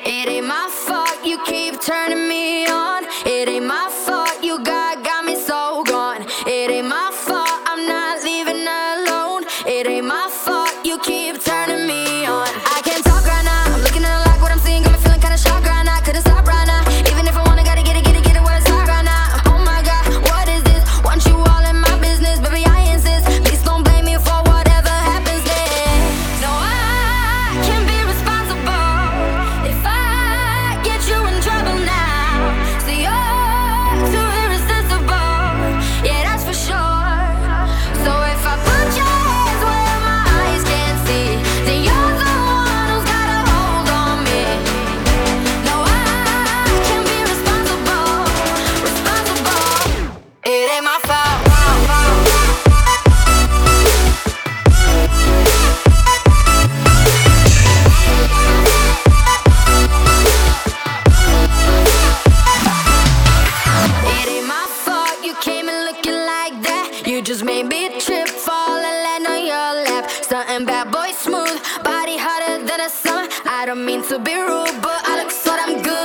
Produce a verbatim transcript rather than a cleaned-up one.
It ain't my fault you keep turning me on. It ain't my fault you got, got me so gone. It ain't my fault I'm not leaving alone. It ain't my fault you keep turning me on. I can't talk right now, I'm looking at like what I'm seeing, got me feeling kinda shocked right now. Couldn't stop right now, even if I wanna, gotta get it, get it, get it where it's hot right now. Oh my God, what is this? Want you all in my business, baby I insist. Please don't blame me for whatever happens next. No, I can't be responsible if I get you in trouble now. So you're too irresistible, yeah that's for sure. So if I put your hands where my eyes can't see, then you're the one who's got a hold on me. No, I can't be responsible, responsible. It ain't my fault. It ain't my fault you came in looking like that. You just made me trip, fall and land on your lap. Something bad boy smooth, body hotter than a summer. I don't mean to be rude, but I look so damn good.